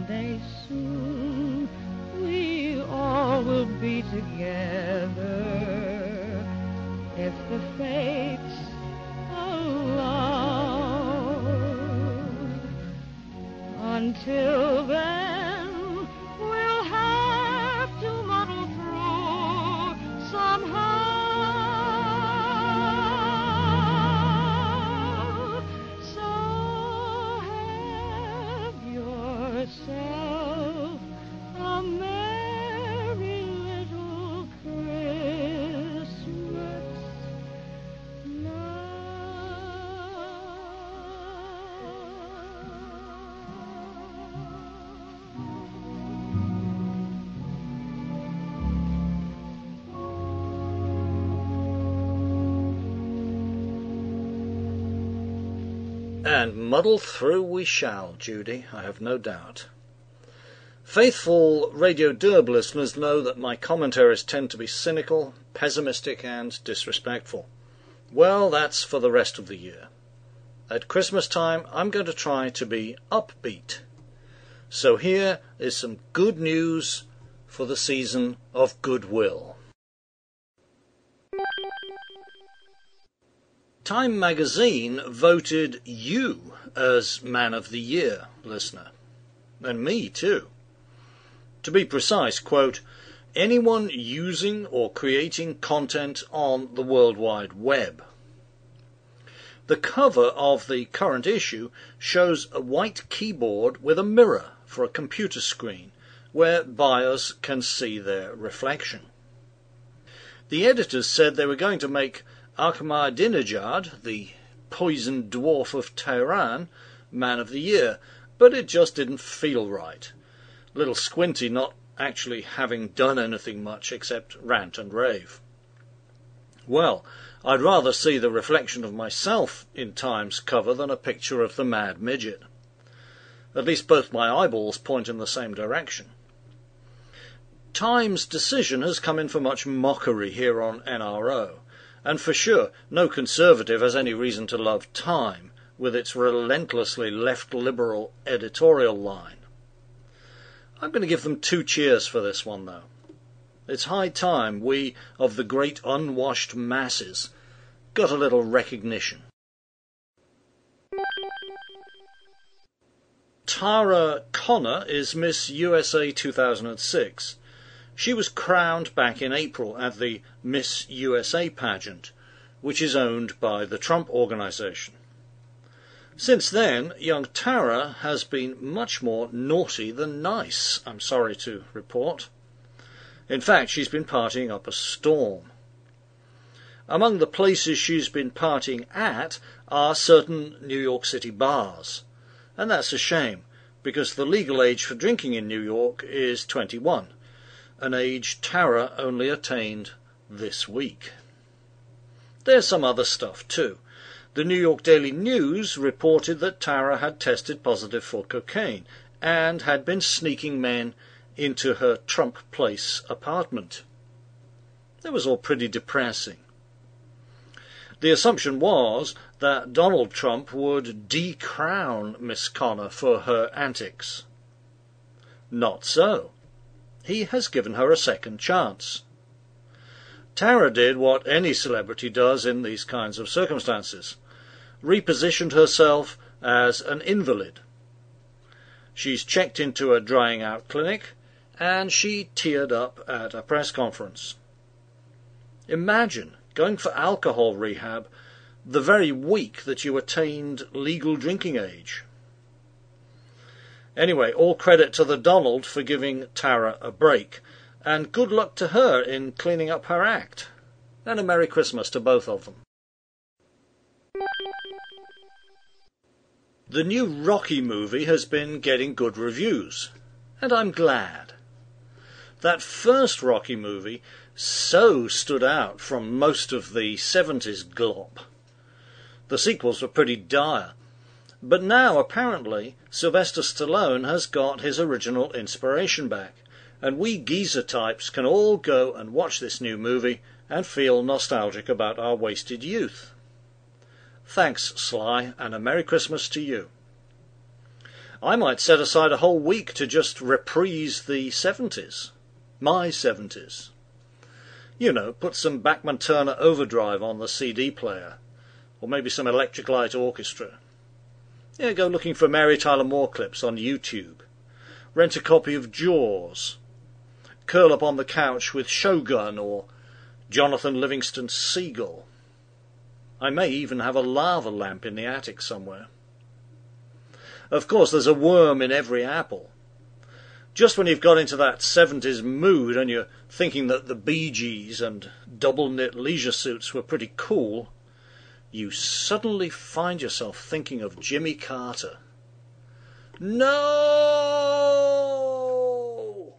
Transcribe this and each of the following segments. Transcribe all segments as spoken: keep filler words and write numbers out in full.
someday soon we all will be together if the fates allow. Until then, we'll have to muddle through somehow. So have yourself a merry little Christmas now. And muddle through we shall, Judy, I have no doubt. Faithful Radio Derb listeners know that my commentaries tend to be cynical, pessimistic and disrespectful. Well, that's for the rest of the year. At Christmas time, I'm going to try to be upbeat. So here is some good news for the season of goodwill. Time magazine voted you as Man of the Year, listener. And me too. To be precise, quote, anyone using or creating content on the World Wide Web. The cover of the current issue shows a white keyboard with a mirror for a computer screen where buyers can see their reflection. The editors said they were going to make Ahmadinejad, the poisoned dwarf of Tehran, Man of the Year, but it just didn't feel right. Little Squinty not actually having done anything much except rant and rave. Well, I'd rather see the reflection of myself in Time's cover than a picture of the mad midget. At least both my eyeballs point in the same direction. Time's decision has come in for much mockery here on N R O. And for sure, no Conservative has any reason to love Time, with its relentlessly left-liberal editorial line. I'm going to give them two cheers for this one, though. It's high time we, of the great unwashed masses, got a little recognition. Tara Conner is Miss U S A two thousand six. She was crowned back in April at the Miss U S A pageant, which is owned by the Trump Organization. Since then, young Tara has been much more naughty than nice, I'm sorry to report. In fact, she's been partying up a storm. Among the places she's been partying at are certain New York City bars. And that's a shame, because the legal age for drinking in New York is twenty-one. An age Tara only attained this week. There's some other stuff too. The New York Daily News reported that Tara had tested positive for cocaine and had been sneaking men into her Trump Place apartment. It was all pretty depressing. The assumption was that Donald Trump would decrown Miss Conner for her antics. Not so. He has given her a second chance. Tara did what any celebrity does in these kinds of circumstances, repositioned herself as an invalid. She's checked into a drying out clinic, and she teared up at a press conference. Imagine going for alcohol rehab the very week that you attained legal drinking age. Anyway, all credit to the Donald for giving Tara a break, and good luck to her in cleaning up her act. And a Merry Christmas to both of them. The new Rocky movie has been getting good reviews, and I'm glad. That first Rocky movie so stood out from most of the seventies glop. The sequels were pretty dire. But now, apparently, Sylvester Stallone has got his original inspiration back, and we geezer types can all go and watch this new movie and feel nostalgic about our wasted youth. Thanks, Sly, and a Merry Christmas to you. I might set aside a whole week to just reprise the seventies. My seventies. You know, put some Bachman Turner Overdrive on the C D player. Or maybe some Electric Light Orchestra. Yeah, go looking for Mary Tyler Moore clips on YouTube. Rent a copy of Jaws. Curl up on the couch with Shogun or Jonathan Livingston's Seagull. I may even have a lava lamp in the attic somewhere. Of course, there's a worm in every apple. Just when you've got into that seventies mood and you're thinking that the Bee Gees and double-knit leisure suits were pretty cool, you suddenly find yourself thinking of Jimmy Carter. No!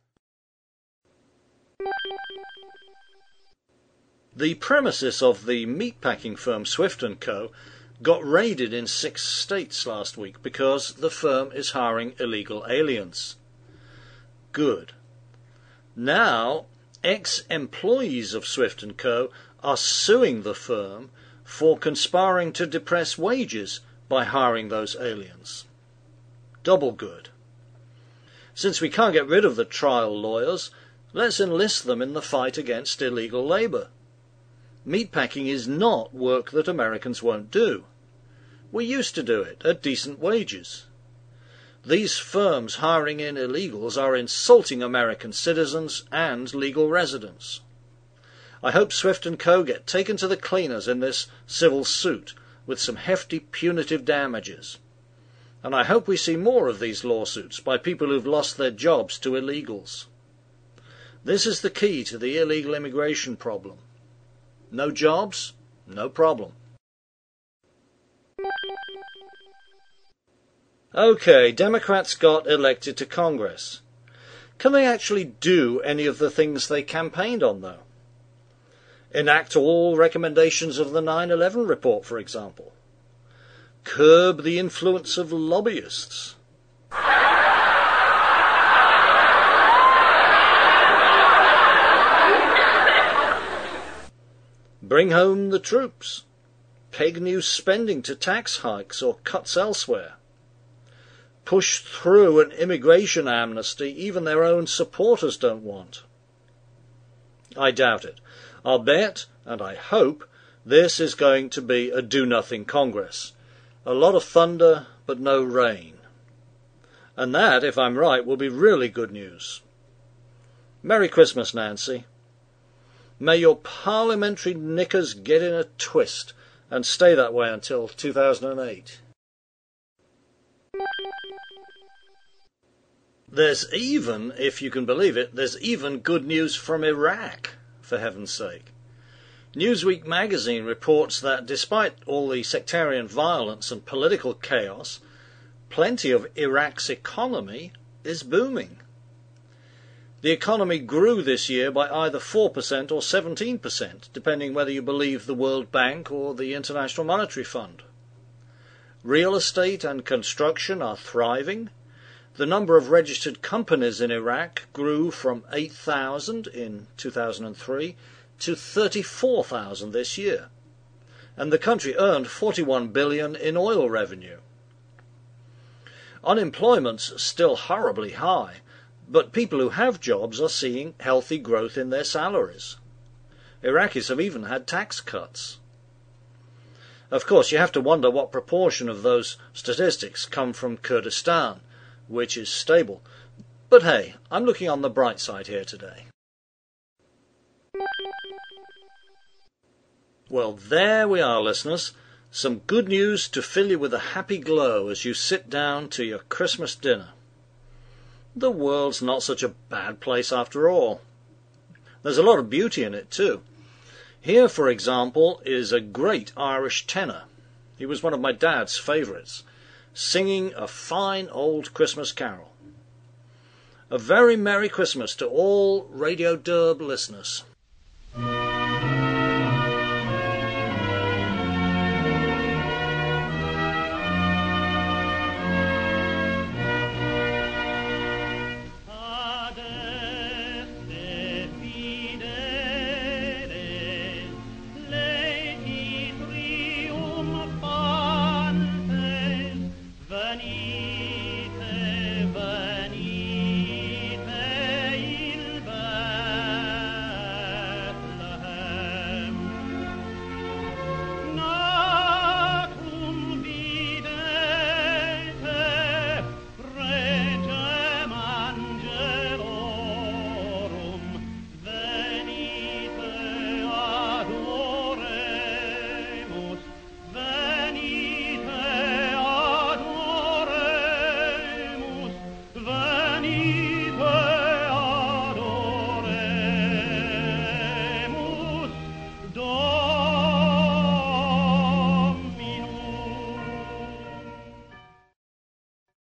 The premises of the meatpacking firm Swift and Co. got raided in six states last week because the firm is hiring illegal aliens. Good. Now, ex-employees of Swift and Co. are suing the firm for conspiring to depress wages by hiring those aliens. Double good. Since we can't get rid of the trial lawyers, let's enlist them in the fight against illegal labour. Meatpacking is not work that Americans won't do. We used to do it at decent wages. These firms hiring in illegals are insulting American citizens and legal residents. I hope Swift and Co. get taken to the cleaners in this civil suit with some hefty punitive damages. And I hope we see more of these lawsuits by people who've lost their jobs to illegals. This is the key to the illegal immigration problem. No jobs, no problem. Okay, Democrats got elected to Congress. Can they actually do any of the things they campaigned on, though? Enact all recommendations of the nine eleven report, for example. Curb the influence of lobbyists. Bring home the troops. Peg new spending to tax hikes or cuts elsewhere. Push through an immigration amnesty even their own supporters don't want. I doubt it. I'll bet, and I hope, this is going to be a do-nothing Congress. A lot of thunder, but no rain. And that, if I'm right, will be really good news. Merry Christmas, Nancy. May your parliamentary knickers get in a twist and stay that way until two thousand eight. There's even, if you can believe it, there's even good news from Iraq, for heaven's sake. Newsweek magazine reports that despite all the sectarian violence and political chaos, plenty of Iraq's economy is booming. The economy grew this year by either four percent or seventeen percent, depending whether you believe the World Bank or the International Monetary Fund. Real estate and construction are thriving. The number of registered companies in Iraq grew from eight thousand in two thousand three to thirty-four thousand this year, and the country earned forty-one billion dollars in oil revenue. Unemployment's still horribly high, but people who have jobs are seeing healthy growth in their salaries. Iraqis have even had tax cuts. Of course, you have to wonder what proportion of those statistics come from Kurdistan, which is stable. But hey, I'm looking on the bright side here today. Well, there we are, listeners. Some good news to fill you with a happy glow as you sit down to your Christmas dinner. The world's not such a bad place after all. There's a lot of beauty in it too. Here, for example, is a great Irish tenor. He was one of my dad's favourites, singing a fine old Christmas carol. A very Merry Christmas to all Radio Derb listeners.